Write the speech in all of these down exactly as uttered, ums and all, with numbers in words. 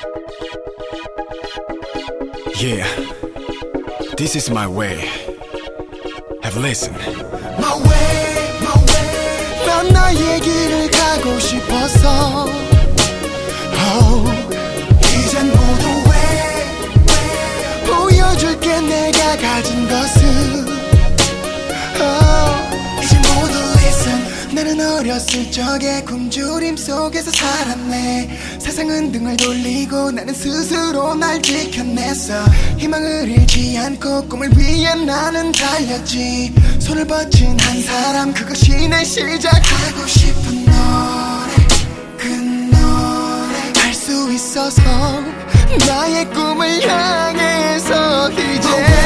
Yeah, this is my way. Have listened. My way, my way. 난 나의 길을 가고 싶어서. Oh, 이젠 모두 왜, 왜. 보여줄게 내가 가진 것을. Oh, 이제 모두 listen. 나는 어렸을 적에 굶주림 속에서 살았네. 세상은 등을 돌리고 나는 스스로 날 지켜냈어. 희망을 잃지 않고 꿈을 위해 나는 달렸지. 손을 뻗친 한 사람, 그것이 내 시작하고 싶은 노래, 그 노래 할 수 있어서 나의 꿈을 향해서 이제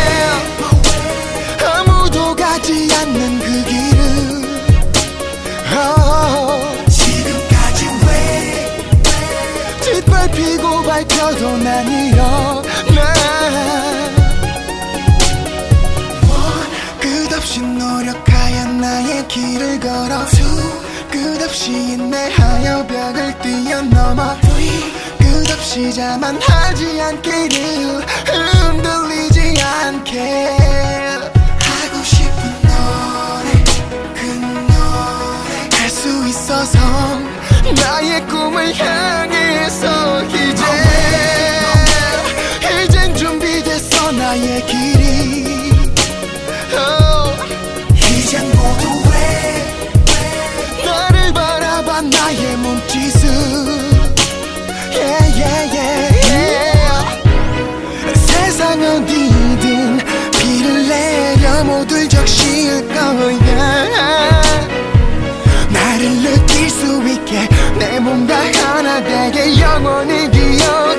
아무도 가지 않는 그 길을 oh, 지금까지 왜, 왜 짓밟히고 밟혀도 난 일어나. 끝없이 노력하여 나의 길을 걸어. 끝없이 인내하여 벽을 뛰어넘어. 끝없이 자만하지 않기를, 흔들리지 않게 하고 싶은 노래, 그 노래 할 수 있어서 나의 꿈을 향해서 이제 이젠 준비됐어 나의 길이. 이젠 모두 왜, 왜 나를 바라봐 나의 몸짓을. yeah, yeah, yeah, yeah. 세상 어디든 비를 내려 모두 적실 거야. 나를 느낄 수 있게 내 몸과 하나 되게 영원히 기억